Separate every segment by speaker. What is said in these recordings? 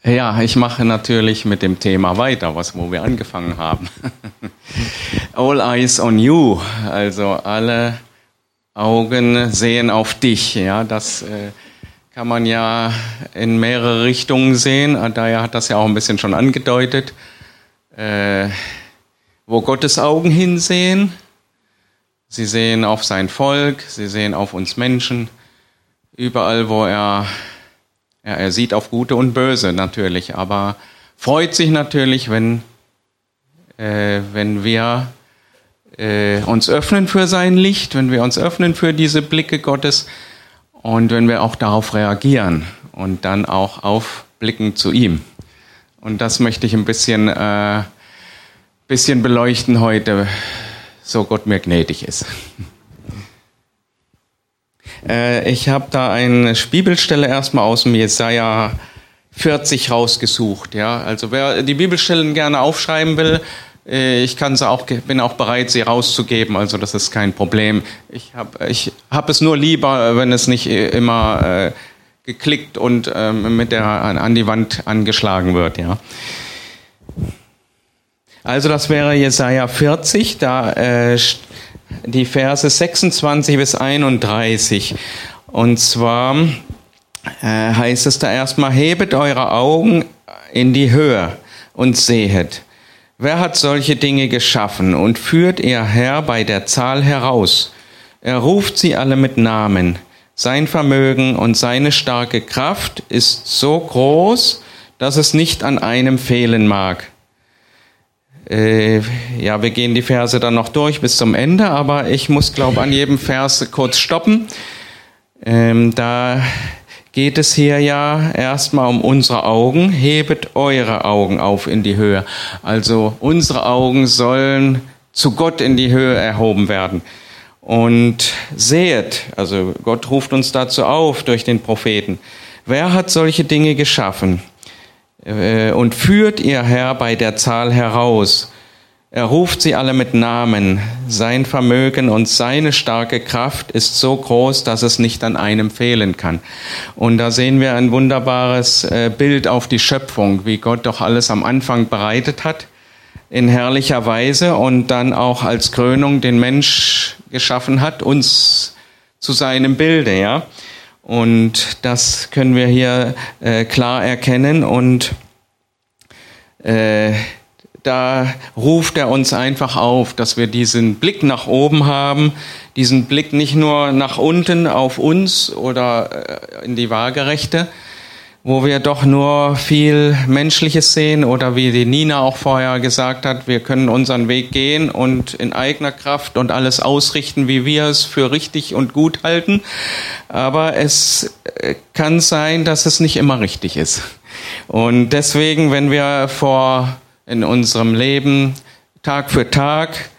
Speaker 1: Ja, ich mache natürlich mit dem Thema weiter, wo wir angefangen haben. All eyes on you, also alle Augen sehen auf dich. Ja, das kann man ja in mehrere Richtungen sehen. Daher hat das ja auch ein bisschen schon angedeutet, wo Gottes Augen hinsehen. Sie sehen auf sein Volk, sie sehen auf uns Menschen, überall, wo er sieht auf Gute und Böse natürlich, aber freut sich natürlich, wenn wir uns öffnen für sein Licht, wenn wir uns öffnen für diese Blicke Gottes und wenn wir auch darauf reagieren und dann auch aufblicken zu ihm. Und das möchte ich ein bisschen beleuchten heute, so Gott mir gnädig ist. Ich habe da eine Bibelstelle erstmal aus dem Jesaja 40 rausgesucht. Ja? Also wer die Bibelstellen gerne aufschreiben will, bin auch bereit, sie rauszugeben. Also das ist kein Problem. Ich hab es nur lieber, wenn es nicht immer geklickt und an die Wand angeschlagen wird. Ja? Also das wäre Jesaja 40, da die Verse 26 bis 31. Und zwar heißt es da erstmal: Hebet eure Augen in die Höhe und sehet. Wer hat solche Dinge geschaffen und führt ihr Herr bei der Zahl heraus? Er ruft sie alle mit Namen. Sein Vermögen und seine starke Kraft ist so groß, dass es nicht an einem fehlen mag. Wir gehen die Verse dann noch durch bis zum Ende, aber ich muss, an jedem Vers kurz stoppen. Da geht es hier ja erstmal um unsere Augen. Hebet eure Augen auf in die Höhe. Also unsere Augen sollen zu Gott in die Höhe erhoben werden. Und sehet, also Gott ruft uns dazu auf durch den Propheten. Wer hat solche Dinge geschaffen? Und führt ihr Herr bei der Zahl heraus. Er ruft sie alle mit Namen. Sein Vermögen und seine starke Kraft ist so groß, dass es nicht an einem fehlen kann. Und da sehen wir ein wunderbares Bild auf die Schöpfung, wie Gott doch alles am Anfang bereitet hat, in herrlicher Weise, und dann auch als Krönung den Mensch geschaffen hat, uns zu seinem Bilde, ja. Und das können wir hier klar erkennen, und da ruft er uns einfach auf, dass wir diesen Blick nach oben haben, diesen Blick nicht nur nach unten auf uns oder in die Waagerechte, wo wir doch nur viel Menschliches sehen, oder wie die Nina auch vorher gesagt hat, wir können unseren Weg gehen und in eigener Kraft und alles ausrichten, wie wir es für richtig und gut halten. Aber es kann sein, dass es nicht immer richtig ist. Und deswegen, wenn wir in unserem Leben Tag für Tag,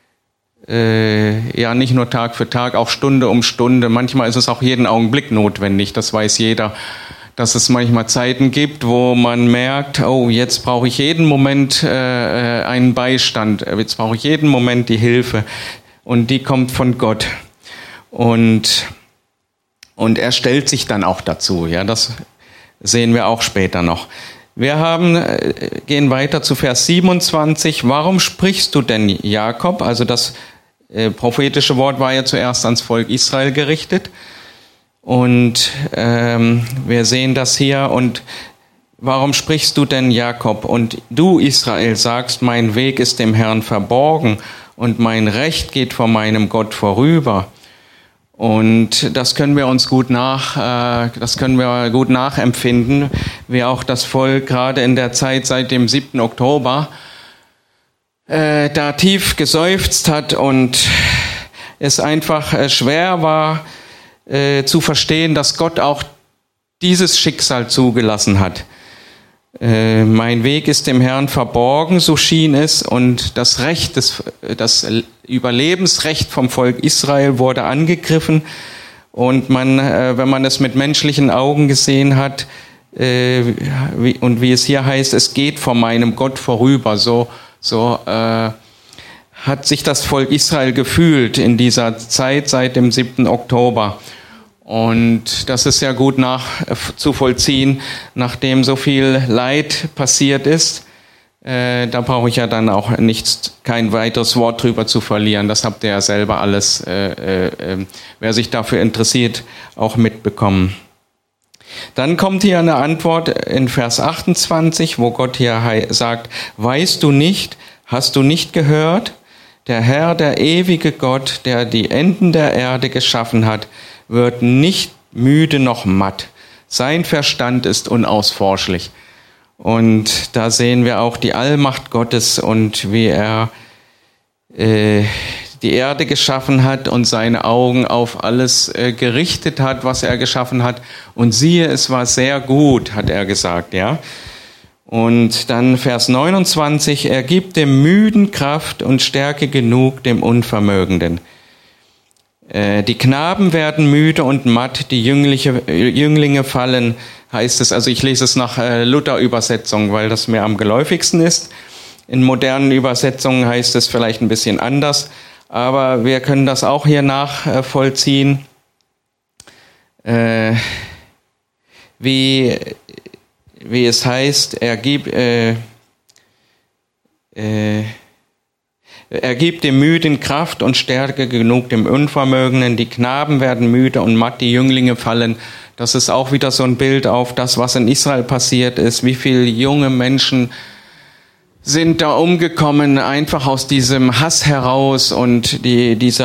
Speaker 1: nicht nur Tag für Tag, auch Stunde um Stunde, manchmal ist es auch jeden Augenblick notwendig, das weiß jeder, dass es manchmal Zeiten gibt, wo man merkt, oh, jetzt brauche ich jeden Moment einen Beistand, jetzt brauche ich jeden Moment die Hilfe, und die kommt von Gott. Und er stellt sich dann auch dazu, ja, das sehen wir auch später noch. Wir gehen weiter zu Vers 27. Warum sprichst du denn, Jakob? Also das prophetische Wort war ja zuerst ans Volk Israel gerichtet. Und wir sehen das hier. Und warum sprichst du denn, Jakob? Und du, Israel, sagst, mein Weg ist dem Herrn verborgen und mein Recht geht vor meinem Gott vorüber. Und das können wir gut nachempfinden, wie auch das Volk gerade in der Zeit seit dem 7. Oktober da tief geseufzt hat und es einfach schwer war zu verstehen, dass Gott auch dieses Schicksal zugelassen hat. Mein Weg ist dem Herrn verborgen, so schien es, und das Überlebensrecht vom Volk Israel wurde angegriffen, und wenn man es mit menschlichen Augen gesehen hat, wie es hier heißt, es geht vor meinem Gott vorüber, so hat sich das Volk Israel gefühlt in dieser Zeit seit dem 7. Oktober. Und das ist ja gut nachzuvollziehen, nachdem so viel Leid passiert ist. Da brauche ich ja dann auch kein weiteres Wort drüber zu verlieren. Das habt ihr ja selber alles, wer sich dafür interessiert, auch mitbekommen. Dann kommt hier eine Antwort in Vers 28, wo Gott hier sagt, weißt du nicht, hast du nicht gehört? Der Herr, der ewige Gott, der die Enden der Erde geschaffen hat, wird nicht müde noch matt. Sein Verstand ist unausforschlich. Und da sehen wir auch die Allmacht Gottes und wie er die Erde geschaffen hat und seine Augen auf alles gerichtet hat, was er geschaffen hat. Und siehe, es war sehr gut, hat er gesagt, ja. Und dann Vers 29, er gibt dem Müden Kraft und Stärke genug dem Unvermögenden. Die Knaben werden müde und matt, die Jünglinge fallen, heißt es, also ich lese es nach Luther-Übersetzung, weil das mir am geläufigsten ist. In modernen Übersetzungen heißt es vielleicht ein bisschen anders, aber wir können das auch hier nachvollziehen, wie es heißt, er gibt dem Müden Kraft und Stärke genug dem Unvermögenden. Die Knaben werden müde und matt, die Jünglinge fallen. Das ist auch wieder so ein Bild auf das, was in Israel passiert ist. Wie viele junge Menschen sind da umgekommen, einfach aus diesem Hass heraus und diese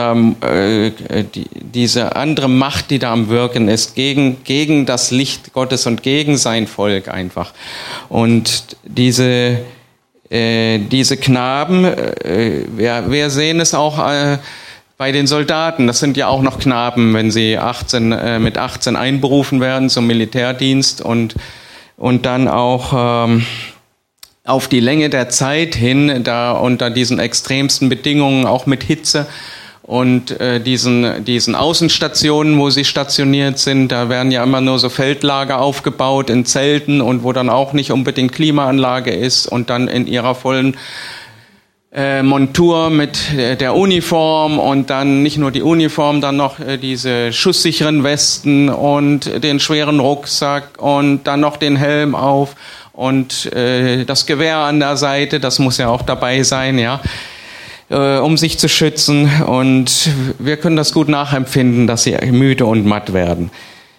Speaker 1: andere Macht, die da am Wirken ist, gegen das Licht Gottes und gegen sein Volk einfach. Und diese Knaben, wir sehen es auch bei den Soldaten, das sind ja auch noch Knaben, wenn sie mit 18 einberufen werden zum Militärdienst und dann auch auf die Länge der Zeit hin, da unter diesen extremsten Bedingungen, auch mit Hitze und diesen Außenstationen, wo sie stationiert sind, da werden ja immer nur so Feldlager aufgebaut in Zelten und wo dann auch nicht unbedingt Klimaanlage ist und dann in ihrer vollen Montur mit der Uniform und dann nicht nur die Uniform, dann noch diese schusssicheren Westen und den schweren Rucksack und dann noch den Helm auf und das Gewehr an der Seite, das muss ja auch dabei sein, ja, um sich zu schützen. Und wir können das gut nachempfinden, dass sie müde und matt werden.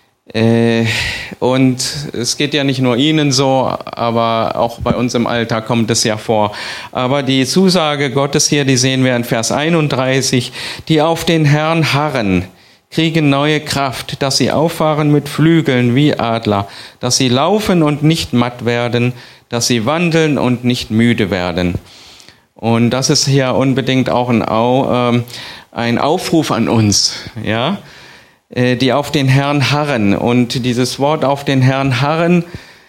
Speaker 1: Und es geht ja nicht nur Ihnen so, aber auch bei uns im Alltag kommt es ja vor. Aber die Zusage Gottes hier, die sehen wir in Vers 31, die auf den Herrn harren, kriegen neue Kraft, dass sie auffahren mit Flügeln wie Adler, dass sie laufen und nicht matt werden, dass sie wandeln und nicht müde werden. Und das ist hier unbedingt auch ein Aufruf an uns, ja, die auf den Herrn harren. Und dieses Wort auf den Herrn harren,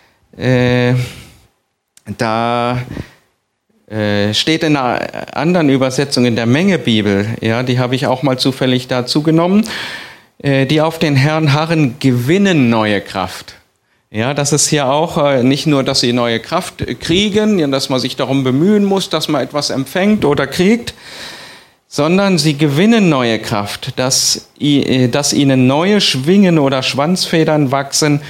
Speaker 1: da steht in einer anderen Übersetzung in der Mengebibel, ja, die habe ich auch mal zufällig dazu genommen, die auf den Herrn harren, gewinnen neue Kraft. Ja, das ist hier auch nicht nur, dass sie neue Kraft kriegen, dass man sich darum bemühen muss, dass man etwas empfängt oder kriegt, sondern sie gewinnen neue Kraft, dass ihnen neue Schwingen oder Schwanzfedern wachsen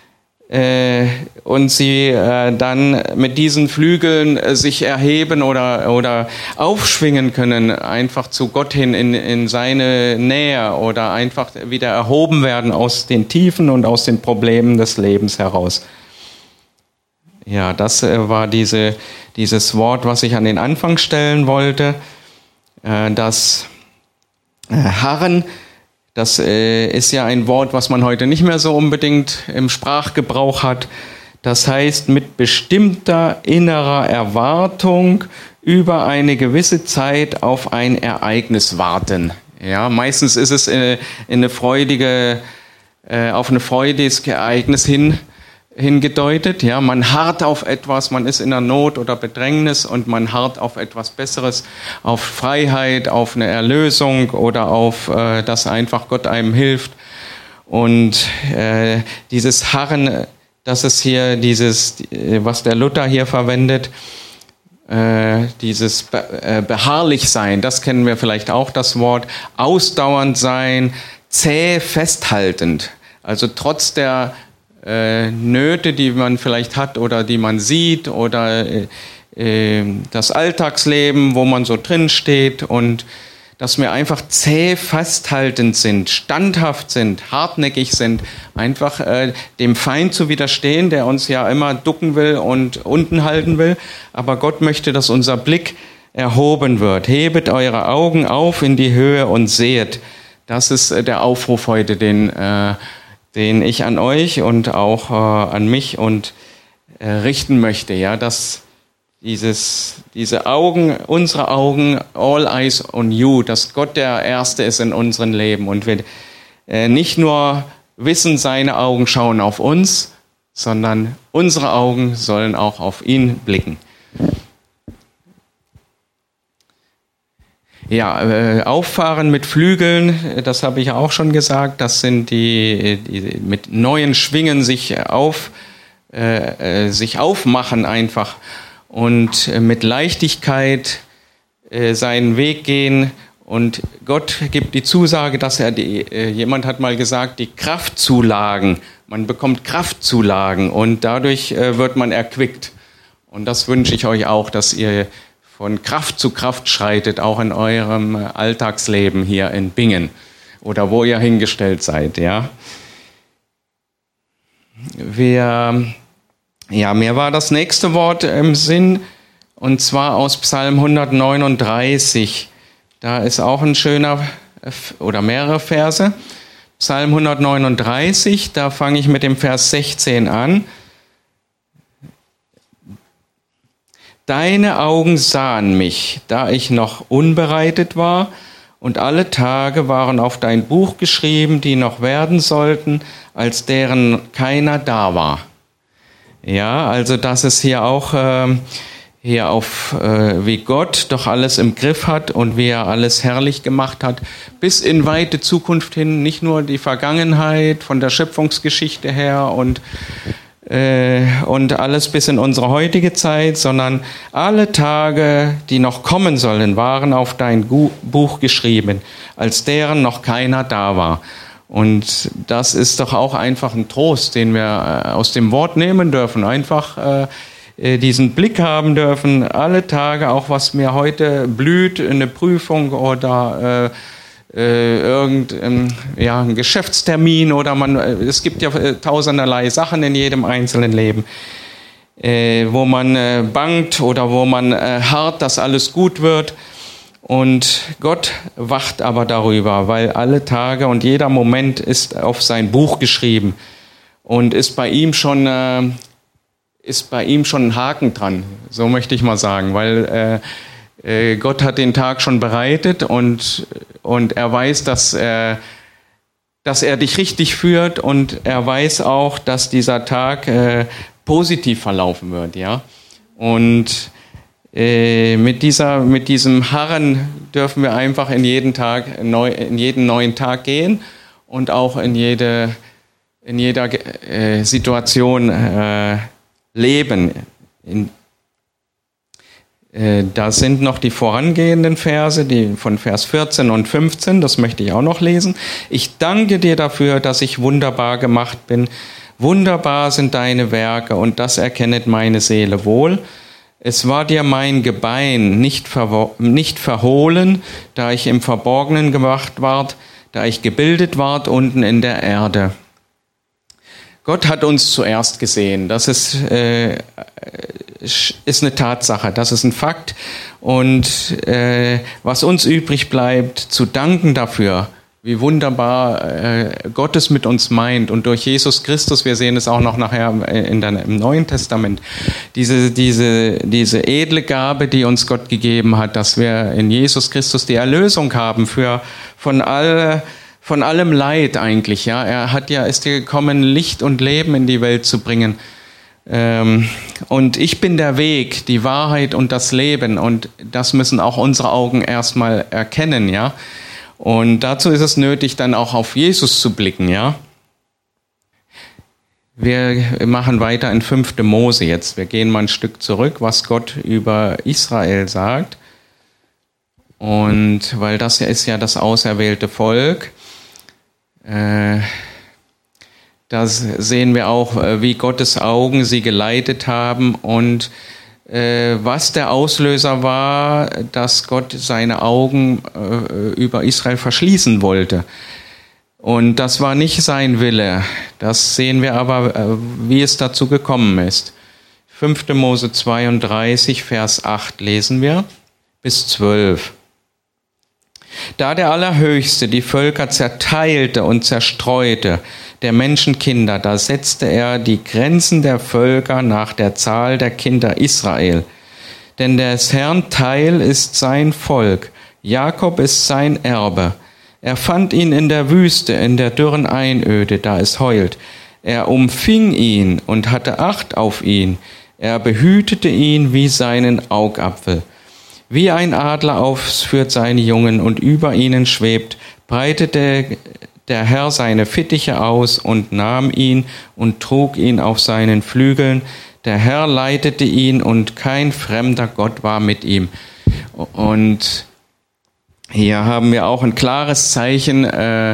Speaker 1: und sie dann mit diesen Flügeln sich erheben oder aufschwingen können, einfach zu Gott hin in seine Nähe oder einfach wieder erhoben werden aus den Tiefen und aus den Problemen des Lebens heraus. Ja, das war dieses Wort, was ich an den Anfang stellen wollte. Das Harren, das ist ja ein Wort, was man heute nicht mehr so unbedingt im Sprachgebrauch hat. Das heißt, mit bestimmter innerer Erwartung über eine gewisse Zeit auf ein Ereignis warten. Ja, meistens ist es auf ein freudiges Ereignis hingedeutet. Ja, man harrt auf etwas, man ist in der Not oder Bedrängnis und man harrt auf etwas Besseres, auf Freiheit, auf eine Erlösung oder auf, dass einfach Gott einem hilft. Und dieses Harren, das ist hier was der Luther hier verwendet, dieses beharrlich sein, das kennen wir vielleicht auch, das Wort ausdauernd sein, zäh festhaltend. Also trotz der Nöte, die man vielleicht hat oder die man sieht oder das Alltagsleben, wo man so drin steht, und dass wir einfach zäh festhaltend sind, standhaft sind, hartnäckig sind, einfach dem Feind zu widerstehen, der uns ja immer ducken will und unten halten will. Aber Gott möchte, dass unser Blick erhoben wird. Hebet eure Augen auf in die Höhe und sehet. Das ist der Aufruf heute, den ich an euch und auch an mich und richten möchte, ja, dass diese Augen, unsere Augen, all eyes on you, dass Gott der Erste ist in unserem Leben und wir nicht nur wissen, seine Augen schauen auf uns, sondern unsere Augen sollen auch auf ihn blicken. Ja, auffahren mit Flügeln, das habe ich auch schon gesagt, das sind die mit neuen Schwingen sich aufmachen einfach und mit Leichtigkeit seinen Weg gehen. Und Gott gibt die Zusage, dass jemand hat mal gesagt, die Kraftzulagen, man bekommt Kraftzulagen und dadurch wird man erquickt. Und das wünsche ich euch auch, dass ihr von Kraft zu Kraft schreitet, auch in eurem Alltagsleben hier in Bingen oder wo ihr hingestellt seid. Ja. Mir war das nächste Wort im Sinn, und zwar aus Psalm 139. Da ist auch ein schöner oder mehrere Verse. Psalm 139, da fange ich mit dem Vers 16 an. Deine Augen sahen mich, da ich noch unbereitet war, und alle Tage waren auf dein Buch geschrieben, die noch werden sollten, als deren keiner da war. Ja, also das ist hier auch wie Gott doch alles im Griff hat und wie er alles herrlich gemacht hat, bis in weite Zukunft hin, nicht nur die Vergangenheit von der Schöpfungsgeschichte her und alles bis in unsere heutige Zeit, sondern alle Tage, die noch kommen sollen, waren auf dein Buch geschrieben, als deren noch keiner da war. Und das ist doch auch einfach ein Trost, den wir aus dem Wort nehmen dürfen, einfach diesen Blick haben dürfen, alle Tage, auch was mir heute blüht, eine Prüfung oder ein Geschäftstermin oder es gibt ja tausenderlei Sachen in jedem einzelnen Leben, wo man bangt oder wo man harrt, dass alles gut wird. Und Gott wacht aber darüber, weil alle Tage und jeder Moment ist auf sein Buch geschrieben und ist bei ihm schon ein Haken dran, so möchte ich mal sagen, weil Gott hat den Tag schon bereitet und er weiß, dass er dich richtig führt, und er weiß auch, dass dieser Tag positiv verlaufen wird, ja. Und mit diesem Harren dürfen wir einfach in jeden neuen Tag gehen und auch in jeder Situation leben. Da sind noch die vorangehenden Verse, die von Vers 14 und 15, das möchte ich auch noch lesen. Ich danke dir dafür, dass ich wunderbar gemacht bin. Wunderbar sind deine Werke, und das erkennet meine Seele wohl. Es war dir mein Gebein nicht verhohlen, da ich im Verborgenen gemacht ward, da ich gebildet ward unten in der Erde. Gott hat uns zuerst gesehen. Das ist eine Tatsache, das ist ein Fakt. Und was uns übrig bleibt, zu danken dafür, wie wunderbar Gott es mit uns meint. Und durch Jesus Christus, wir sehen es auch noch nachher im Neuen Testament, diese edle Gabe, die uns Gott gegeben hat, dass wir in Jesus Christus die Erlösung haben von allem Leid eigentlich, ja. Ist hier gekommen, Licht und Leben in die Welt zu bringen. Und ich bin der Weg, die Wahrheit und das Leben, und das müssen auch unsere Augen erstmal erkennen, ja. Und dazu ist es nötig, dann auch auf Jesus zu blicken, ja. Wir machen weiter in 5. Mose jetzt. Wir gehen mal ein Stück zurück, was Gott über Israel sagt. Und weil das ist ja das auserwählte Volk. Da sehen wir auch, wie Gottes Augen sie geleitet haben und was der Auslöser war, dass Gott seine Augen über Israel verschließen wollte. Und das war nicht sein Wille. Das sehen wir aber, wie es dazu gekommen ist. 5. Mose 32, Vers 8 lesen wir bis 12. Da der Allerhöchste die Völker zerteilte und zerstreute, der Menschenkinder, da setzte er die Grenzen der Völker nach der Zahl der Kinder Israel. Denn des Herrn Teil ist sein Volk, Jakob ist sein Erbe. Er fand ihn in der Wüste, in der dürren Einöde, da es heult. Er umfing ihn und hatte Acht auf ihn. Er behütete ihn wie seinen Augapfel. Wie ein Adler ausführt seine Jungen und über ihnen schwebt, breitete der Herr seine Fittiche aus und nahm ihn und trug ihn auf seinen Flügeln. Der Herr leitete ihn und kein fremder Gott war mit ihm. Und hier haben wir auch ein klares Zeichen,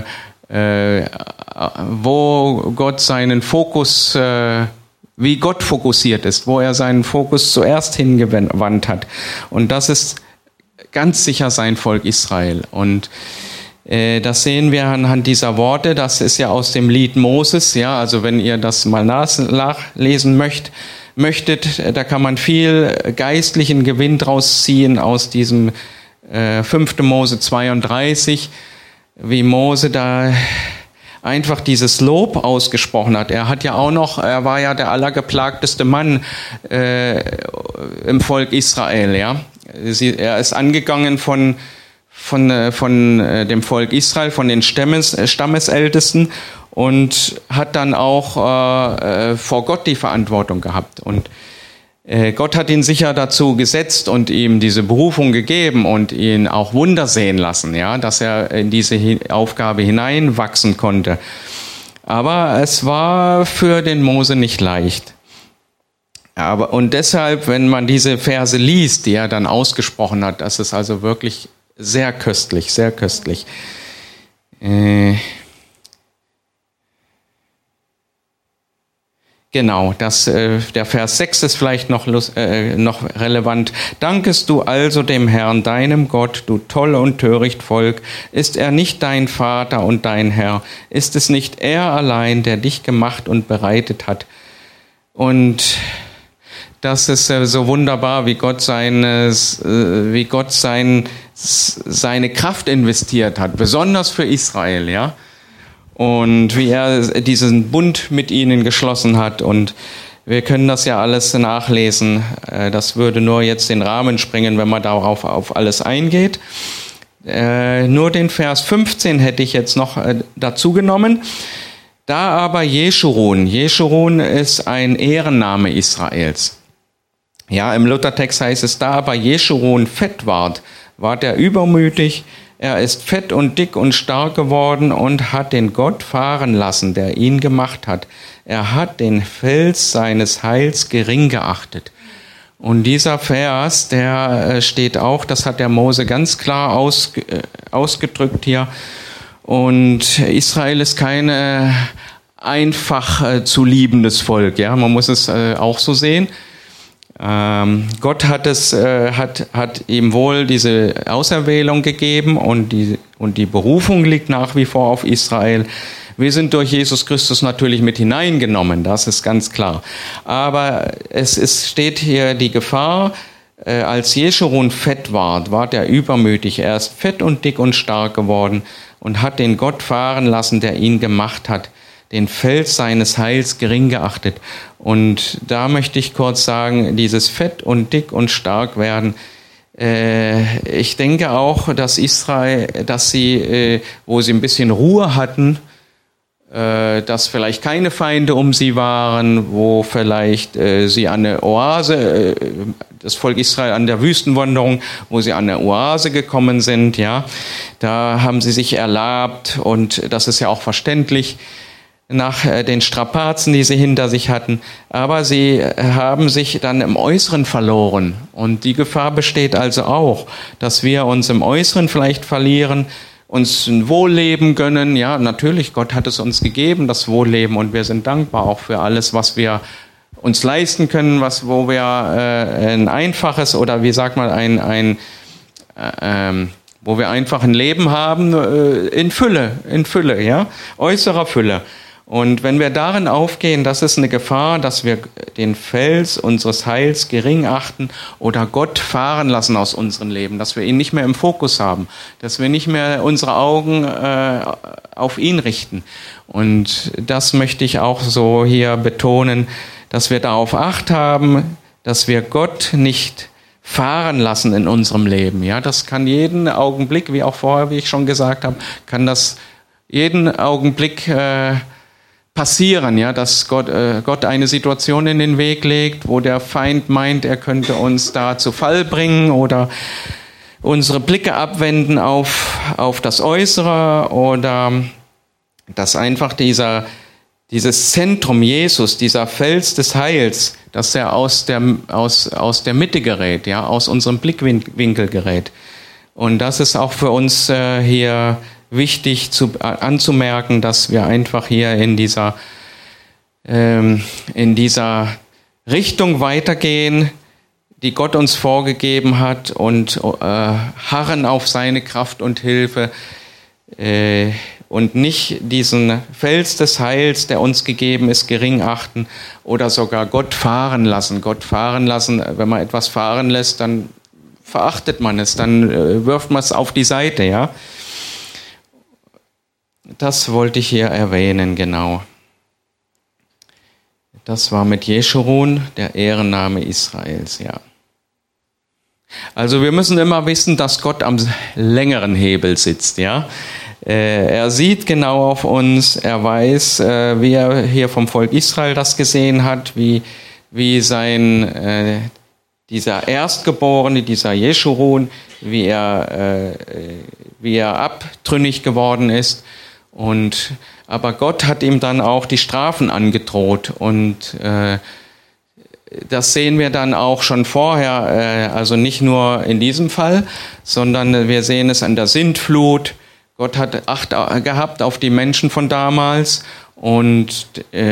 Speaker 1: wo Gott seinen Fokus, wie Gott fokussiert ist, wo er seinen Fokus zuerst hingewandt hat. Und das ist ganz sicher sein Volk Israel. Und das sehen wir anhand dieser Worte. Das ist ja aus dem Lied Moses. Ja, also wenn ihr das mal nachlesen möchtet, da kann man viel geistlichen Gewinn draus ziehen aus diesem 5. Mose 32, wie Mose da einfach dieses Lob ausgesprochen hat. Er war ja der allergeplagteste Mann im Volk Israel. Ja, er ist angegangen von dem Volk Israel, von den Stammesältesten und hat dann auch vor Gott die Verantwortung gehabt. Und Gott hat ihn sicher dazu gesetzt und ihm diese Berufung gegeben und ihn auch Wunder sehen lassen, ja, dass er in diese Aufgabe hineinwachsen konnte. Aber es war für den Mose nicht leicht. Und deshalb, wenn man diese Verse liest, die er dann ausgesprochen hat, das ist also wirklich sehr köstlich, sehr köstlich. Genau, der Vers 6 ist vielleicht noch relevant. Dankest du also dem Herrn, deinem Gott, du toll und töricht Volk? Ist er nicht dein Vater und dein Herr? Ist es nicht er allein, der dich gemacht und bereitet hat? Und das ist so wunderbar, wie Gott seine Kraft investiert hat, besonders für Israel, ja. Und wie er diesen Bund mit ihnen geschlossen hat. Und wir können das ja alles nachlesen. Das würde nur jetzt den Rahmen sprengen, wenn man darauf auf alles eingeht. Nur den Vers 15 hätte ich jetzt noch dazu genommen. Da aber Jeschurun ist ein Ehrenname Israels. Ja, im Luthertext heißt es, da aber Jeschurun fett ward er übermütig. Er ist fett und dick und stark geworden und hat den Gott fahren lassen, der ihn gemacht hat. Er hat den Fels seines Heils gering geachtet. Und dieser Vers, der steht auch, das hat der Mose ganz klar ausgedrückt hier. Und Israel ist kein einfach zu liebendes Volk, ja, man muss es auch so sehen. Gott hat ihm wohl diese Auserwählung gegeben und die Berufung liegt nach wie vor auf Israel. Wir sind durch Jesus Christus natürlich mit hineingenommen, das ist ganz klar. Aber steht hier die Gefahr, als Jeschurun fett ward er übermütig. Er ist fett und dick und stark geworden und hat den Gott fahren lassen, der ihn gemacht hat, den Fels seines Heils gering geachtet. Und da möchte ich kurz sagen, dieses fett und dick und stark werden, ich denke auch, dass Israel, wo sie ein bisschen Ruhe hatten, dass vielleicht keine Feinde um sie waren, wo vielleicht sie an der Oase, das Volk Israel an der Wüstenwanderung, wo sie an der Oase gekommen sind, ja, da haben sie sich erlabt und das ist ja auch verständlich, nach den Strapazen, die sie hinter sich hatten. Aber sie haben sich dann im Äußeren verloren. Und die Gefahr besteht also auch, dass wir uns im Äußeren vielleicht verlieren uns ein Wohlleben gönnen. Ja, natürlich, Gott hat es uns gegeben, das Wohlleben, und wir sind dankbar auch für alles, was wir uns leisten können, wo wir ein einfaches oder wie sagt man, wo wir einfach ein Leben haben in Fülle, ja, äußerer Fülle. Und wenn wir darin aufgehen, das ist eine Gefahr, dass wir den Fels unseres Heils gering achten oder Gott fahren lassen aus unserem Leben, dass wir ihn nicht mehr im Fokus haben, dass wir nicht mehr unsere Augen auf ihn richten. Und das möchte ich auch so hier betonen, dass wir darauf Acht haben, dass wir Gott nicht fahren lassen in unserem Leben. Ja, das kann jeden Augenblick, wie auch vorher, wie ich schon gesagt habe, kann das jeden Augenblick passieren, ja, dass Gott eine Situation in den Weg legt, wo der Feind meint, er könnte uns da zu Fall bringen oder unsere Blicke abwenden auf das Äußere, oder dass einfach dieses Zentrum Jesus, dieser Fels des Heils, dass er aus der Mitte gerät, ja, aus unserem Blickwinkel gerät. Und das ist auch für uns hier wichtig anzumerken, dass wir einfach hier in dieser Richtung weitergehen, die Gott uns vorgegeben hat, und harren auf seine Kraft und Hilfe und nicht diesen Fels des Heils, der uns gegeben ist, gering achten oder sogar Gott fahren lassen. Gott fahren lassen, wenn man etwas fahren lässt, dann verachtet man es, dann wirft man es auf die Seite, ja. Das wollte ich hier erwähnen, genau. Das war mit Jeschurun, der Ehrenname Israels, ja. Also wir müssen immer wissen, dass Gott am längeren Hebel sitzt, ja. Er sieht genau auf uns, er weiß, wie er hier vom Volk Israel das gesehen hat, wie dieser Erstgeborene, dieser Jeschurun, wie er abtrünnig geworden ist. Aber Gott hat ihm dann auch die Strafen angedroht, und das sehen wir dann auch schon vorher, also nicht nur in diesem Fall, sondern wir sehen es an der Sintflut. Gott hat Acht gehabt auf die Menschen von damals und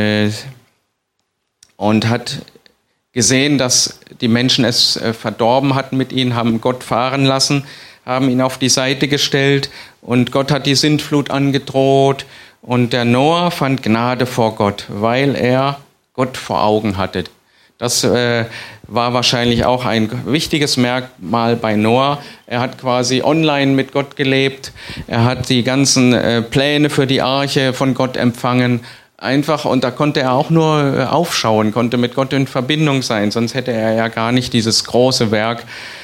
Speaker 1: hat gesehen, dass die Menschen es verdorben hatten mit ihnen, haben Gott fahren lassen, haben ihn auf die Seite gestellt, und Gott hat die Sintflut angedroht, und der Noah fand Gnade vor Gott, weil er Gott vor Augen hatte. Das war wahrscheinlich auch ein wichtiges Merkmal bei Noah. Er hat quasi online mit Gott gelebt. Er hat die ganzen Pläne für die Arche von Gott empfangen. Einfach, und da konnte er auch nur aufschauen, konnte mit Gott in Verbindung sein. Sonst hätte er ja gar nicht dieses große Werk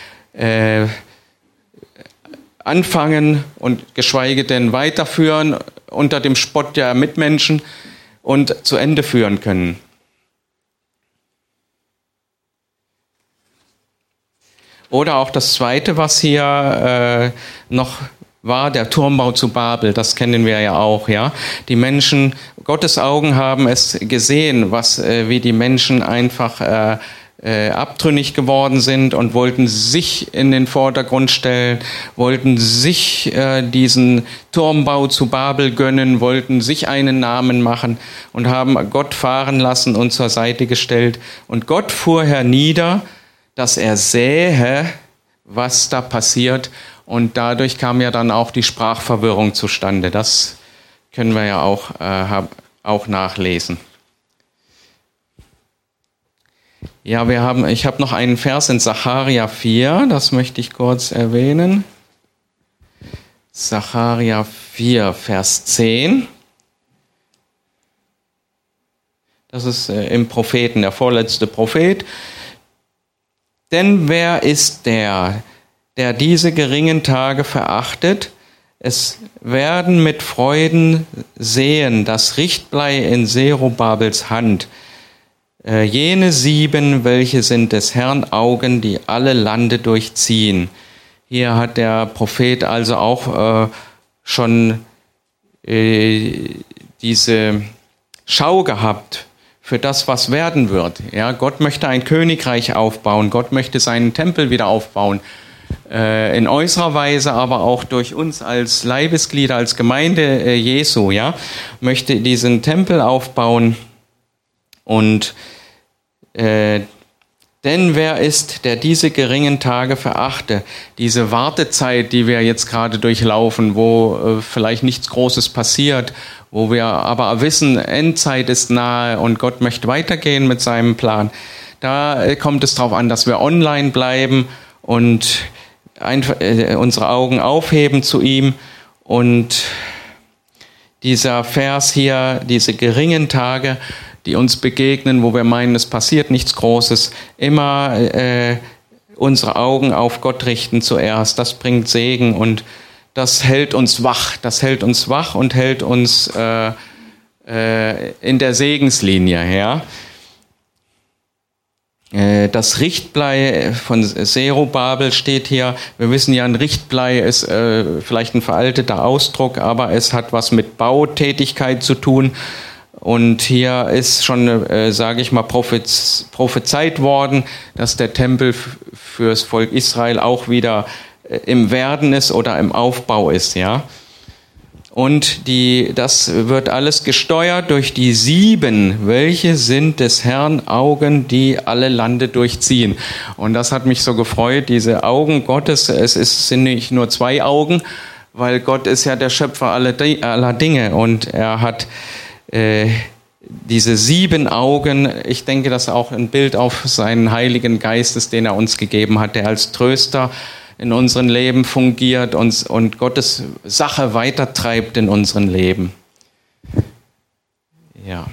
Speaker 1: anfangen und geschweige denn weiterführen unter dem Spott der Mitmenschen und zu Ende führen können. Oder auch das Zweite, was hier noch war, der Turmbau zu Babel. Das kennen wir ja auch, ja. Die Menschen, Gottes Augen haben es gesehen, wie die Menschen einfach abtrünnig geworden sind und wollten sich in den Vordergrund stellen, wollten sich diesen Turmbau zu Babel gönnen, wollten sich einen Namen machen und haben Gott fahren lassen und zur Seite gestellt. Und Gott fuhr hernieder, dass er sähe, was da passiert, und dadurch kam ja dann auch die Sprachverwirrung zustande. Das können wir ja auch nachlesen. Ja, ich habe noch einen Vers in Sacharja 4, das möchte ich kurz erwähnen. Sacharja 4, Vers 10. Das ist im Propheten, der vorletzte Prophet. Denn wer ist der diese geringen Tage verachtet? Es werden mit Freuden sehen das Richtblei in Zerubabels Hand. Jene 7, welche sind des Herrn Augen, die alle Lande durchziehen. Hier hat der Prophet also auch schon diese Schau gehabt für das, was werden wird. Ja, Gott möchte ein Königreich aufbauen, Gott möchte seinen Tempel wieder aufbauen. in äußerer Weise, aber auch durch uns als Leibesglieder, als Gemeinde Jesu, ja, möchte diesen Tempel aufbauen. Und denn wer ist, der diese geringen Tage verachte, diese Wartezeit, die wir jetzt gerade durchlaufen, wo vielleicht nichts Großes passiert, wo wir aber wissen, Endzeit ist nahe und Gott möchte weitergehen mit seinem Plan. Da kommt es darauf an, dass wir online bleiben und einfach unsere Augen aufheben zu ihm. Und dieser Vers hier, diese geringen Tage, die uns begegnen, wo wir meinen, es passiert nichts Großes, immer unsere Augen auf Gott richten zuerst. Das bringt Segen und das hält uns wach. Das hält uns wach und hält uns in der Segenslinie. Ja? Das Richtblei von Zerubabel steht hier. Wir wissen ja, ein Richtblei ist vielleicht ein veralteter Ausdruck, aber es hat was mit Bautätigkeit zu tun. Und hier ist schon, sage ich mal, prophezeit worden, dass der Tempel fürs Volk Israel auch wieder im Werden ist oder im Aufbau ist, ja. Und das wird alles gesteuert durch die 7, welche sind des Herrn Augen, die alle Lande durchziehen. Und das hat mich so gefreut, diese Augen Gottes, sind nicht nur 2 Augen, weil Gott ist ja der Schöpfer aller Dinge und er hat diese 7 Augen, ich denke, das ist auch ein Bild auf seinen Heiligen Geistes, den er uns gegeben hat, der als Tröster in unserem Leben fungiert und Gottes Sache weitertreibt in unserem Leben. Ja.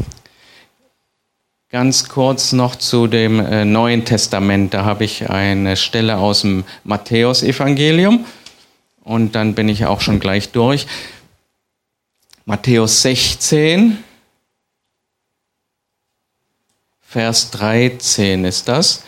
Speaker 1: Ganz kurz noch zu dem Neuen Testament. Da habe ich eine Stelle aus dem Matthäus-Evangelium und dann bin ich auch schon gleich durch. Matthäus 16, Vers 13 ist das.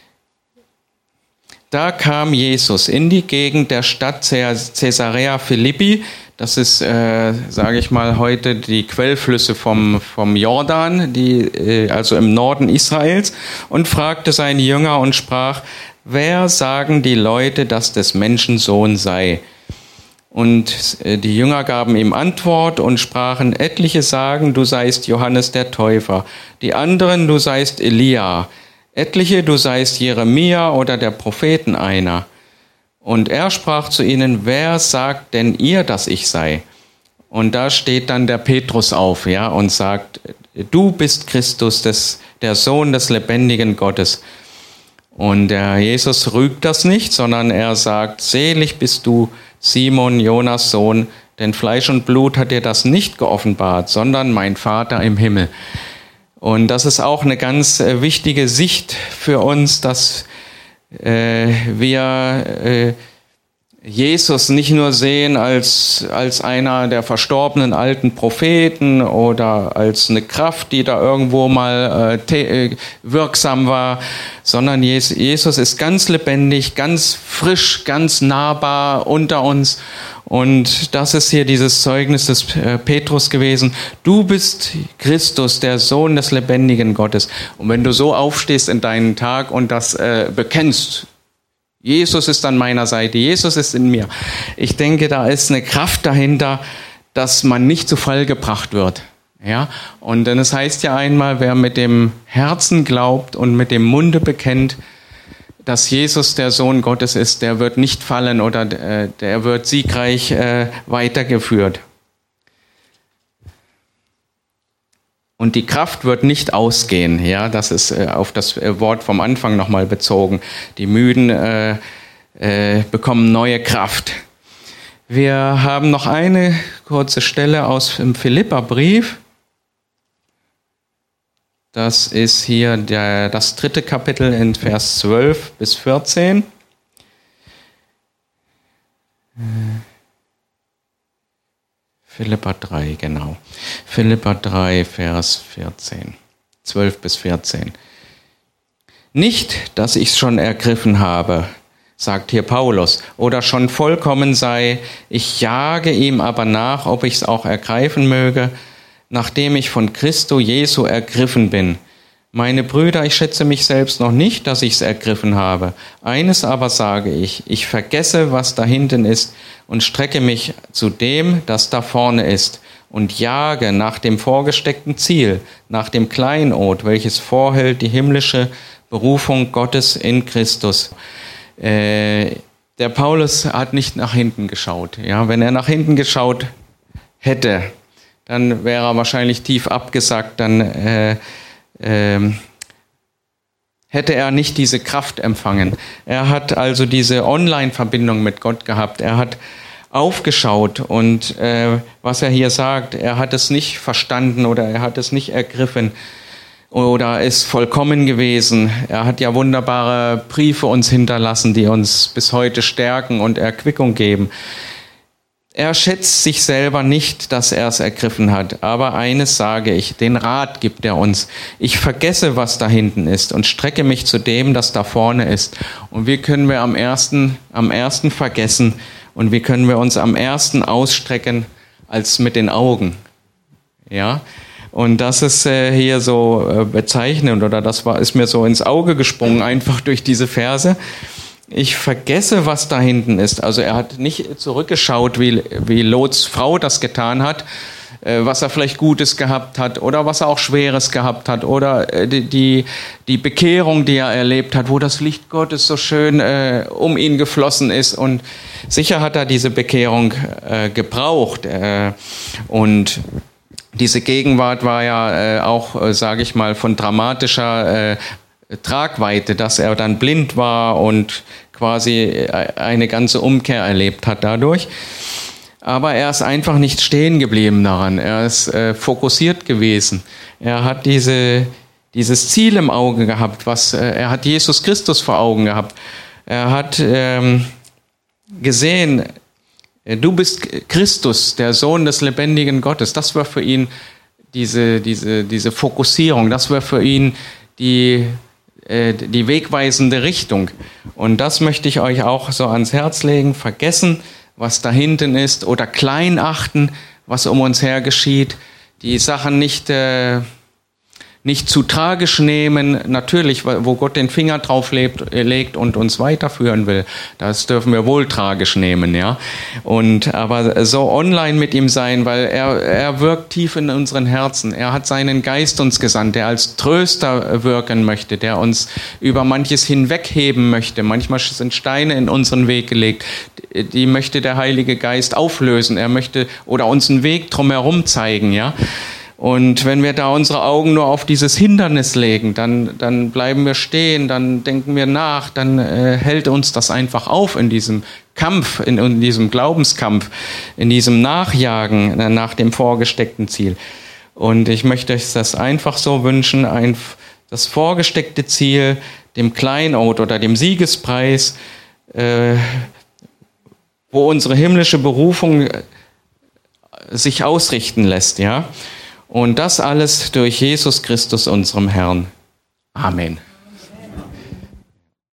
Speaker 1: Da kam Jesus in die Gegend der Stadt Caesarea Philippi. Das ist, sage ich mal, heute die Quellflüsse vom Jordan, also im Norden Israels, und fragte seine Jünger und sprach: Wer sagen die Leute, dass des Menschen Sohn sei? Und die Jünger gaben ihm Antwort und sprachen: Etliche sagen, du seist Johannes der Täufer, die anderen, du seist Elia, etliche, du seist Jeremia oder der Propheten einer. Und er sprach zu ihnen: Wer sagt denn ihr, dass ich sei? Und da steht dann der Petrus auf, ja, und sagt: Du bist Christus, der Sohn des lebendigen Gottes. Und der Jesus rügt das nicht, sondern er sagt: Selig bist du, Simon, Jonas Sohn, denn Fleisch und Blut hat dir das nicht geoffenbart, sondern mein Vater im Himmel. Und das ist auch eine ganz wichtige Sicht für uns, dass wir Jesus nicht nur sehen als einer der verstorbenen alten Propheten oder als eine Kraft, die da irgendwo mal wirksam war, sondern Jesus ist ganz lebendig, ganz frisch, ganz nahbar unter uns. Und das ist hier dieses Zeugnis des Petrus gewesen. Du bist Christus, der Sohn des lebendigen Gottes. Und wenn du so aufstehst in deinen Tag und das bekennst, Jesus ist an meiner Seite, Jesus ist in mir. Ich denke, da ist eine Kraft dahinter, dass man nicht zu Fall gebracht wird. Ja? Und denn es heißt ja einmal, wer mit dem Herzen glaubt und mit dem Munde bekennt, dass Jesus der Sohn Gottes ist, der wird nicht fallen oder der wird siegreich weitergeführt. Und die Kraft wird nicht ausgehen. Ja, das ist auf das Wort vom Anfang nochmal bezogen. Die Müden bekommen neue Kraft. Wir haben noch eine kurze Stelle aus dem Philipperbrief. Das ist hier das 3. Kapitel in Vers 12 bis 14. Philipper 3, genau. Philipper 3, Vers 14. 12 bis 14. Nicht, dass ich es schon ergriffen habe, sagt hier Paulus, oder schon vollkommen sei, ich jage ihm aber nach, ob ich es auch ergreifen möge, nachdem ich von Christo Jesu ergriffen bin. Meine Brüder, ich schätze mich selbst noch nicht, dass ich es ergriffen habe. Eines aber sage ich, ich vergesse, was da hinten ist und strecke mich zu dem, das da vorne ist und jage nach dem vorgesteckten Ziel, nach dem Kleinod, welches vorhält die himmlische Berufung Gottes in Christus. Der Paulus hat nicht nach hinten geschaut. Ja, wenn er nach hinten geschaut hätte, dann wäre er wahrscheinlich tief abgesackt, dann hätte er nicht diese Kraft empfangen. Er hat also diese Online-Verbindung mit Gott gehabt. Er hat aufgeschaut und was er hier sagt, er hat es nicht verstanden oder er hat es nicht ergriffen oder ist vollkommen gewesen. Er hat ja wunderbare Briefe uns hinterlassen, die uns bis heute stärken und Erquickung geben. Er schätzt sich selber nicht, dass er es ergriffen hat. Aber eines sage ich, den Rat gibt er uns. Ich vergesse, was da hinten ist und strecke mich zu dem, das da vorne ist. Und wie können wir am ersten vergessen und wie können wir uns am ersten ausstrecken als mit den Augen? Ja? Und das ist hier so bezeichnend oder ist mir so ins Auge gesprungen, einfach durch diese Verse. Ich vergesse, was da hinten ist. Also er hat nicht zurückgeschaut, wie Lots Frau das getan hat, was er vielleicht Gutes gehabt hat oder was er auch Schweres gehabt hat oder die Bekehrung, die er erlebt hat, wo das Licht Gottes so schön um ihn geflossen ist. Und sicher hat er diese Bekehrung gebraucht. Und diese Gegenwart war ja auch, sage ich mal, von dramatischer Tragweite, dass er dann blind war und quasi eine ganze Umkehr erlebt hat dadurch. Aber er ist einfach nicht stehen geblieben daran. Er ist fokussiert gewesen. Er hat dieses Ziel im Auge gehabt, er hat Jesus Christus vor Augen gehabt. Er hat gesehen, du bist Christus, der Sohn des lebendigen Gottes. Das war für ihn diese Fokussierung. Das war für ihn die wegweisende Richtung. Und das möchte ich euch auch so ans Herz legen. Vergessen, was da hinten ist oder klein achten, was um uns her geschieht. Die Sachen nicht zu tragisch nehmen. Natürlich, wo Gott den Finger drauf legt und uns weiterführen will, das dürfen wir wohl tragisch nehmen, ja. Aber so online mit ihm sein, weil er wirkt tief in unseren Herzen. Er hat seinen Geist uns gesandt, der als Tröster wirken möchte, der uns über manches hinwegheben möchte. Manchmal sind Steine in unseren Weg gelegt. Die möchte der Heilige Geist auflösen. Er möchte oder uns einen Weg drumherum zeigen, ja. Und wenn wir da unsere Augen nur auf dieses Hindernis legen, dann bleiben wir stehen, dann denken wir nach, dann hält uns das einfach auf in diesem Kampf, in diesem Glaubenskampf, in diesem Nachjagen nach dem vorgesteckten Ziel. Und ich möchte euch das einfach so wünschen, das vorgesteckte Ziel, dem Kleinod oder dem Siegespreis, wo unsere himmlische Berufung sich ausrichten lässt, ja. Und das alles durch Jesus Christus, unserem Herrn. Amen.